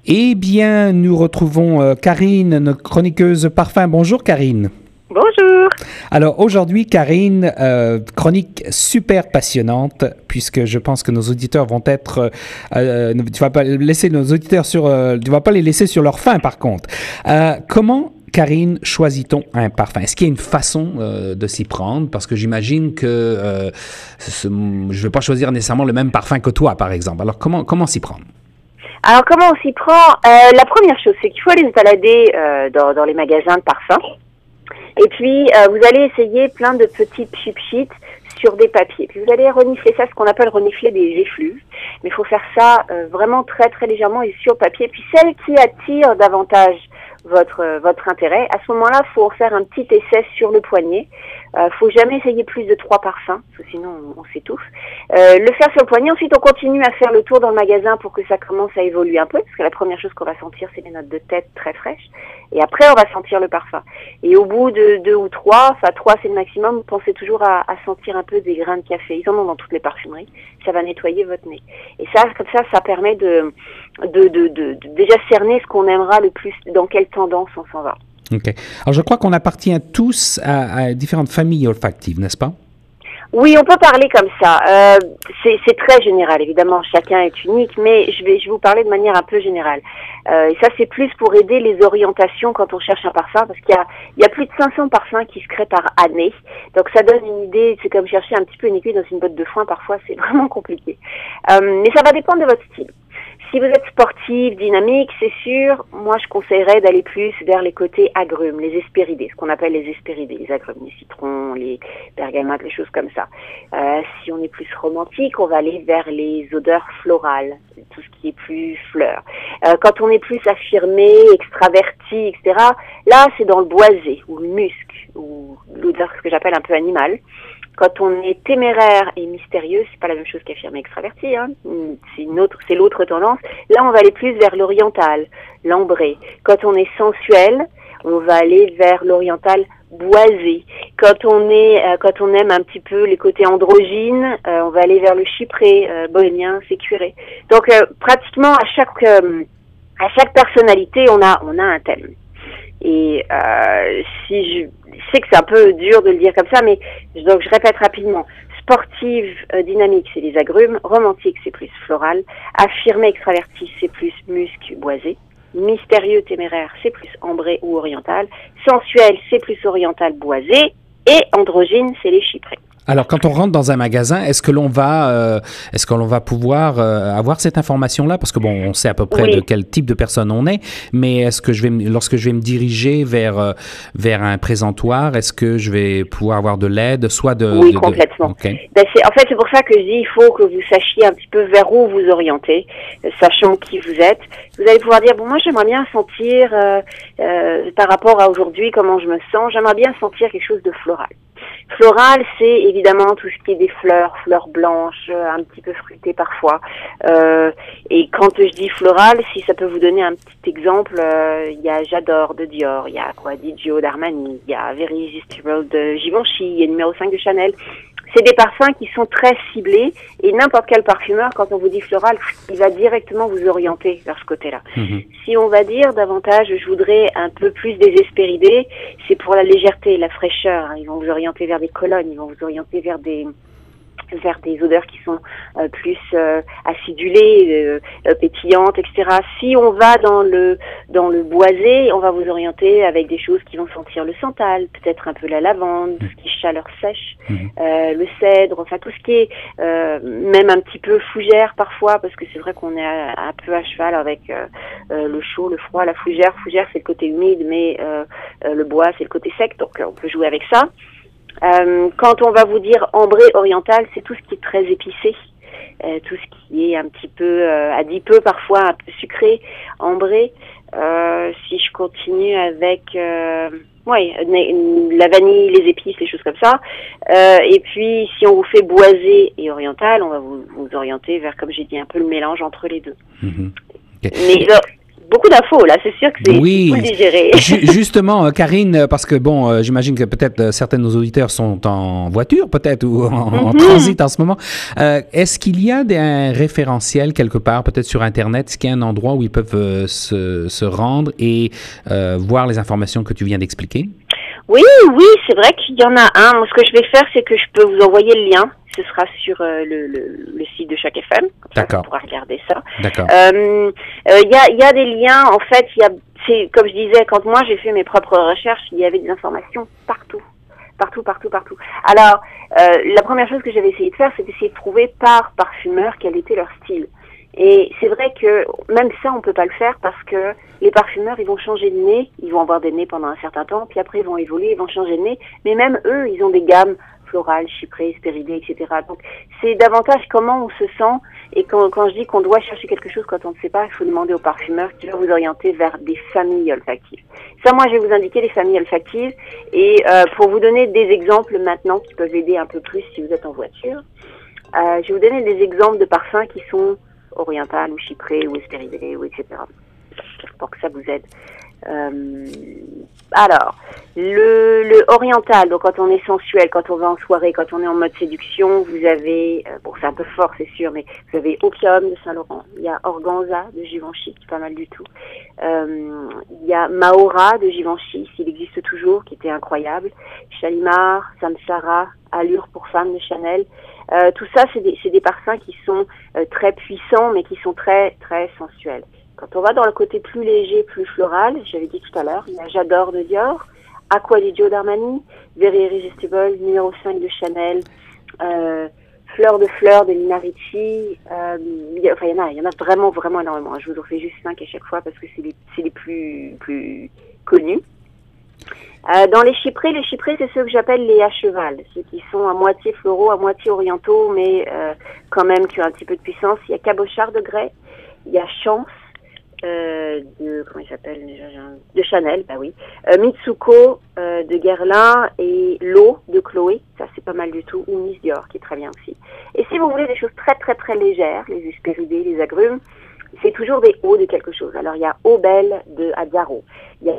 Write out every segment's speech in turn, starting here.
Eh bien, nous retrouvons Karine, notre chroniqueuse parfum. Bonjour Karine. Bonjour. Alors aujourd'hui, Karine, chronique super passionnante, puisque je pense que nos auditeurs vont être... tu vas pas laisser nos auditeurs tu vas pas les laisser sur leur faim par contre. Comment, Karine, choisit-on un parfum? Est-ce qu'il y a une façon de s'y prendre? Parce que j'imagine que je ne vais pas choisir nécessairement le même parfum que toi, par exemple. Alors comment s'y prendre? Alors comment on s'y prend? La première chose, c'est qu'il faut aller se balader dans les magasins de parfums. Et puis, vous allez essayer plein de petites sheets sur des papiers. Puis vous allez renifler ça, ce qu'on appelle renifler des effluves. Mais il faut faire ça vraiment très très légèrement et sur papier. Puis celle qui attire davantage votre intérêt, à ce moment-là, il faut faire un petit essai sur le poignet. Faut jamais essayer plus de 3 parfums, parce que sinon on s'étouffe. Le faire sur le poignet, ensuite on continue à faire le tour dans le magasin pour que ça commence à évoluer un peu, parce que la première chose qu'on va sentir, c'est les notes de tête très fraîches. Et après, on va sentir le parfum. Et au bout de 2 ou 3, enfin 3 c'est le maximum, pensez toujours à sentir un peu des grains de café. Ils en ont dans toutes les parfumeries. Ça va nettoyer votre nez. Et ça, comme ça permet de déjà cerner ce qu'on aimera le plus, dans quelle tendance on s'en va. OK. Alors, je crois qu'on appartient tous à différentes familles olfactives, n'est-ce pas? Oui, on peut parler comme ça. C'est très général, évidemment, chacun est unique, mais je vais vous parler de manière un peu générale. Et ça, c'est plus pour aider les orientations quand on cherche un parfum, parce qu'il y a plus de 500 parfums qui se créent par année. Donc, ça donne une idée, c'est comme chercher un petit peu une aiguille dans une botte de foin, parfois, c'est vraiment compliqué. Mais ça va dépendre de votre style. Si vous êtes sportif, dynamique, c'est sûr, moi je conseillerais d'aller plus vers les côtés agrumes, les hespéridés, ce qu'on appelle les hespéridés, les agrumes, les citrons, les bergamotes, les choses comme ça. Si on est plus romantique, on va aller vers les odeurs florales, tout ce qui est plus fleurs. Quand on est plus affirmé, extraverti, etc., là c'est dans le boisé, ou le musc, ou l'odeur, ce que j'appelle un peu animale. Quand on est téméraire et mystérieux, c'est pas la même chose qu'affirmé extraverti, hein. C'est l'autre tendance. Là, on va aller plus vers l'oriental, l'ambré. Quand on est sensuel, on va aller vers l'oriental boisé. Quand on aime un petit peu les côtés androgynes, on va aller vers le chypré, bohémien, sécuré. Donc, pratiquement à chaque personnalité, on a un thème. Et je sais que c'est un peu dur de le dire comme ça, mais donc je répète rapidement. Sportive, dynamique, c'est les agrumes. Romantique, c'est plus floral. Affirmé, extraverti, c'est plus musc, boisé. Mystérieux, téméraire, c'est plus ambré ou oriental. Sensuel, c'est plus oriental, boisé. Et androgyne, c'est les chyprés. Alors, quand on rentre dans un magasin, est-ce que l'on va pouvoir avoir cette information-là? Parce que bon, on sait à peu près de quel type de personne on est, mais est-ce que lorsque je vais me diriger vers un présentoir, est-ce que je vais pouvoir avoir de l'aide, Oui, complètement. Okay. En fait, c'est pour ça que je dis, il faut que vous sachiez un petit peu vers où vous orienter, sachant qui vous êtes. Vous allez pouvoir dire, bon, moi, j'aimerais bien sentir, par rapport à aujourd'hui, comment je me sens, j'aimerais bien sentir quelque chose de floral. Floral, c'est évidemment tout ce qui est des fleurs blanches, un petit peu fruitées parfois. Et quand je dis floral, si ça peut vous donner un petit exemple, il y a J'adore de Dior, il y a Dior d'Armani, il y a Very Irresistible de Givenchy, il y a numéro 5 de Chanel. C'est des parfums qui sont très ciblés et n'importe quel parfumeur, quand on vous dit floral, il va directement vous orienter vers ce côté-là. Mm-hmm. Si on va dire davantage, je voudrais un peu plus des hespéridés, c'est pour la légèreté, la fraîcheur. Ils vont vous orienter vers des colonnes, ils vont vous orienter vers des odeurs qui sont plus acidulées, pétillantes, etc. Si on va dans le boisé, on va vous orienter avec des choses qui vont sentir le santal, peut-être un peu la lavande, tout ce qui est chaleur sèche, le cèdre, enfin tout ce qui est même un petit peu fougère parfois, parce que c'est vrai qu'on est un peu à cheval avec le chaud, le froid, la fougère. Fougère, c'est le côté humide, mais le bois, c'est le côté sec, donc on peut jouer avec ça. Quand on va vous dire ambré oriental, c'est tout ce qui est très épicé, tout ce qui est un petit peu adipeux parfois, un peu sucré, ambré. Si je continue avec la vanille, les épices, les choses comme ça. Et puis si on vous fait boisé et oriental, on va vous orienter vers, comme j'ai dit, un peu le mélange entre les deux. Mm-hmm. Okay. Mais beaucoup d'infos là, c'est sûr que c'est Oui, cool digérer. Justement, Karine, parce que bon, j'imagine que peut-être certains de nos auditeurs sont en voiture, peut-être, ou en transit en ce moment. Est-ce qu'il y a un référentiel quelque part, peut-être sur Internet, est-ce qu'il y a un endroit où ils peuvent se rendre et voir les informations que tu viens d'expliquer? Oui, c'est vrai qu'il y en a un. Moi, ce que je vais faire, c'est que je peux vous envoyer le lien. Ce sera sur le site de chaque FM. Comme ça, D'accord. vous pourrez regarder ça. D'accord. Il y a des liens. En fait, c'est comme je disais, quand moi j'ai fait mes propres recherches, il y avait des informations partout. Alors, la première chose que j'avais essayé de faire, c'est d'essayer de trouver par parfumeur quel était leur style. Et c'est vrai que même ça, on peut pas le faire parce que les parfumeurs, ils vont changer de nez, ils vont avoir des nez pendant un certain temps, puis après ils vont évoluer, ils vont changer de nez. Mais même eux, ils ont des gammes florales, chyprées, spéridées, etc. Donc c'est davantage comment on se sent. Et quand je dis qu'on doit chercher quelque chose quand on ne sait pas, il faut demander au parfumeur qui va vous orienter vers des familles olfactives. Ça, moi, je vais vous indiquer les familles olfactives. Et pour vous donner des exemples maintenant qui peuvent aider un peu plus si vous êtes en voiture, je vais vous donner des exemples de parfums qui sont orientales ou chyprées ou espéridées ou etc. Pour que ça vous aide. Alors, le oriental, donc quand on est sensuel, quand on va en soirée, quand on est en mode séduction, vous avez, bon c'est un peu fort c'est sûr, mais vous avez Opium de Saint-Laurent, il y a Organza de Givenchy, qui est pas mal du tout, il y a Mahora de Givenchy, s'il existe toujours, qui était incroyable, Shalimar, Samsara, Allure pour femme de Chanel, tout ça c'est des parfums qui sont très puissants, mais qui sont très très sensuels. Quand on va dans le côté plus léger, plus floral, j'avais dit tout à l'heure, il y a J'adore de Dior, Aqua di Gio d'Armani, Very Irresistible, numéro 5 de Chanel, Fleur de Nina Ricci, il y en a vraiment, vraiment énormément. Je vous en fais juste 5 à chaque fois parce que c'est les plus connus. Dans les chyprés, c'est ceux que j'appelle les à cheval, ceux qui sont à moitié floraux, à moitié orientaux, mais quand même qui ont un petit peu de puissance. Il y a Cabochard de Grès, il y a Chance, comment il s'appelle déjà, de Chanel, bah oui, Mitsuko de Guerlain et L'eau de Chloé, ça c'est pas mal du tout, ou Miss Dior qui est très bien aussi. Et si vous voulez des choses très très très légères, les hespéridés, les agrumes, c'est toujours des eaux de quelque chose. Alors il y a Eau Belle de Azzaro, il y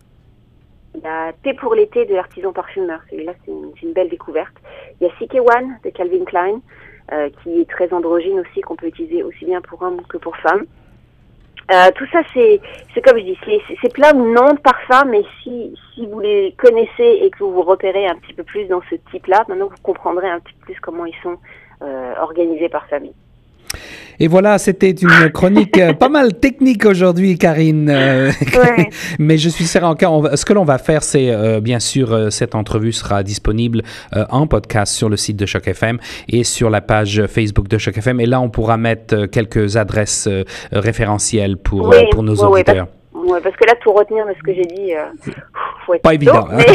a Thé pour l'été de l'artisan parfumeur, celui-là c'est une belle découverte. Il y a Sikewan de Calvin Klein, qui est très androgyne aussi, qu'on peut utiliser aussi bien pour hommes que pour femmes. Tout ça, c'est comme je dis, c'est plein de noms de parfums, mais si vous les connaissez et que vous vous repérez un petit peu plus dans ce type-là, maintenant vous comprendrez un petit peu plus comment ils sont organisés par famille. Et voilà, c'était une chronique pas mal technique aujourd'hui, Karine. Ouais. Mais je suis certain, ce que l'on va faire, c'est bien sûr, cette entrevue sera disponible en podcast sur le site de Choc FM et sur la page Facebook de Choc FM. Et là, on pourra mettre quelques adresses référentielles pour nos auditeurs. Oui, parce que là, tout retenir de ce que j'ai dit, faut être pas évident. Mais...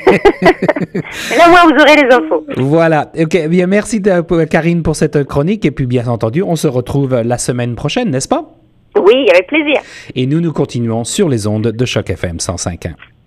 mais là, moi, vous aurez les infos. Voilà. Ok. Bien, merci Karine pour cette chronique. Et puis, bien entendu, on se retrouve la semaine prochaine, n'est-ce pas? Oui, avec plaisir. Et nous continuons sur les ondes de Choc FM 105.1.